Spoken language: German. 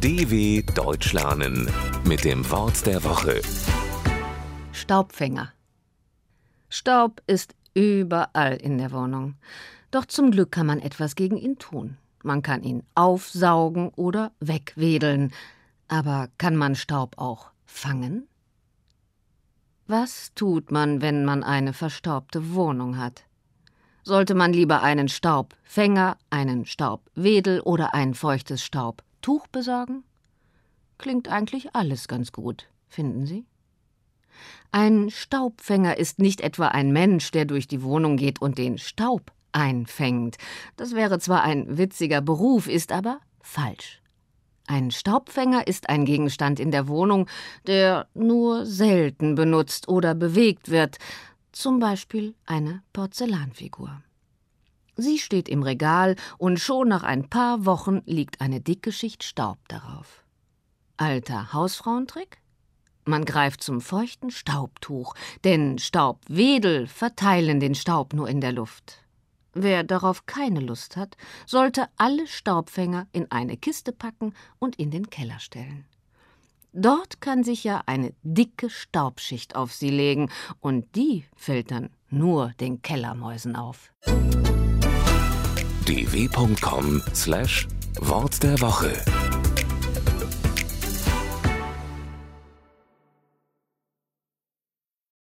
DW Deutsch lernen mit dem Wort der Woche. Staubfänger. Staub ist überall in der Wohnung. Doch zum Glück kann man etwas gegen ihn tun. Man kann ihn aufsaugen oder wegwedeln. Aber kann man Staub auch fangen? Was tut man, wenn man eine verstaubte Wohnung hat? Sollte man lieber einen Staubfänger, einen Staubwedel oder ein feuchtes Staubtuch besorgen? Klingt eigentlich alles ganz gut, finden Sie? Ein Staubfänger ist nicht etwa ein Mensch, der durch die Wohnung geht und den Staub einfängt. Das wäre zwar ein witziger Beruf, ist aber falsch. Ein Staubfänger ist ein Gegenstand in der Wohnung, der nur selten benutzt oder bewegt wird, zum Beispiel eine Porzellanfigur. Sie steht im Regal und schon nach ein paar Wochen liegt eine dicke Schicht Staub darauf. Alter Hausfrauentrick? Man greift zum feuchten Staubtuch, denn Staubwedel verteilen den Staub nur in der Luft. Wer darauf keine Lust hat, sollte alle Staubfänger in eine Kiste packen und in den Keller stellen. Dort kann sich ja eine dicke Staubschicht auf sie legen und die fällt dann nur den Kellermäusen auf. dw.com/Wort der Woche